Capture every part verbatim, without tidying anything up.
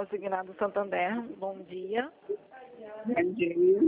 Consignado Santander, bom dia. Bom dia.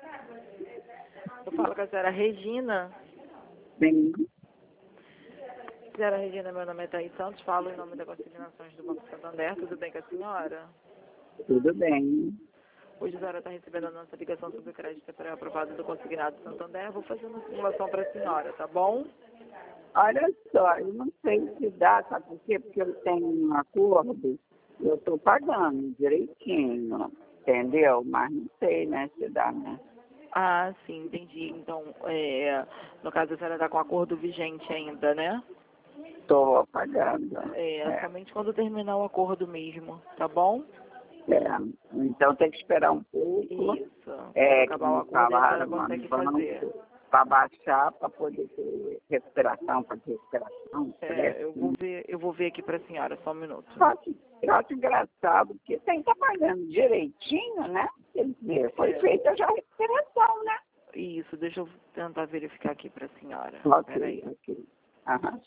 Eu falo com a senhora Regina. Bem, Senhora Regina, meu nome é Thaís Santos, falo em nome da Consignações do Banco Santander. Tudo bem com a senhora? tudo bem. Hoje a senhora está recebendo a nossa ligação sobre o crédito pré-aprovado do Consignado Santander. Vou fazer uma simulação para a senhora, tá bom? Olha só, eu não sei se dá, sabe por quê? Porque eu tenho um acordo, eu estou pagando direitinho, entendeu? Mas não sei, né, se dá, né? Ah, sim, entendi. Então, é, no caso, a senhora está com acordo vigente ainda, né? Estou pagando. É, É, somente quando terminar o acordo mesmo, tá bom? é. Então tem que esperar um pouco. Isso. É, Quando que acabar o me acordo, a senhora falaram, mano, consegue fazer. para baixar, para poder ter recuperação, para ter recuperação. É, eu vou ver, eu vou ver aqui para a senhora, só um minuto. Eu acho, eu acho engraçado, porque tem que estar pagando direitinho, né? Quer dizer, foi É. feita já a recuperação, né? Isso, deixa eu tentar verificar aqui para a senhora. Ok, Peraí. ok. Aham.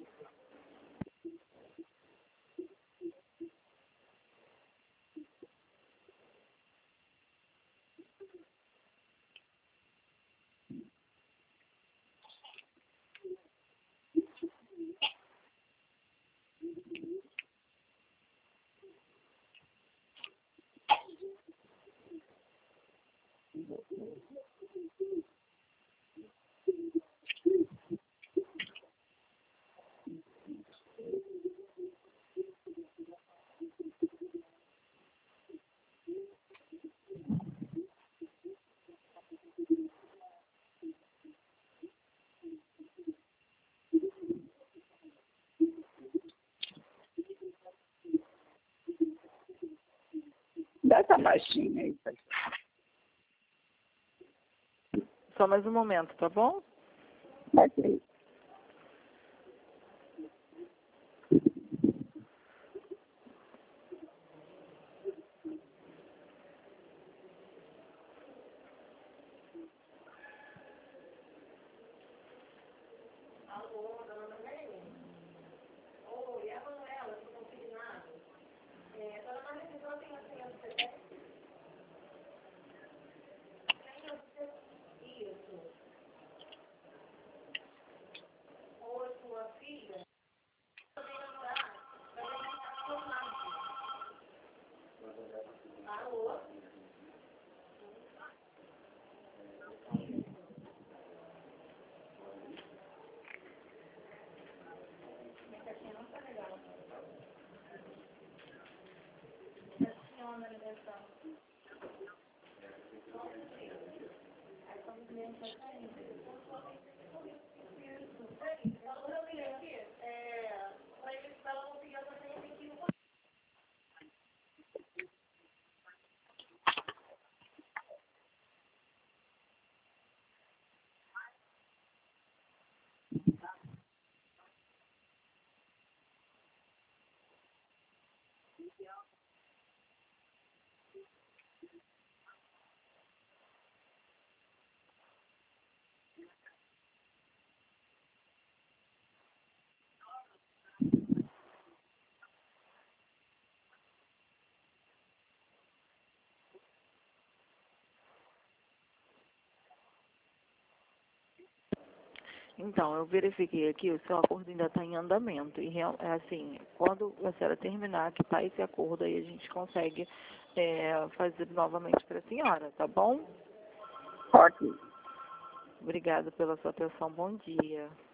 Dá essa baixinha aí, tá? Só mais um momento, tá bom? Ok. Então, eu verifiquei aqui, o seu acordo ainda está em andamento. E, real- é assim, quando a senhora terminar, que está esse acordo, aí a gente consegue é, fazer novamente para a senhora, tá bom? Ok. Obrigada pela sua atenção. Bom dia.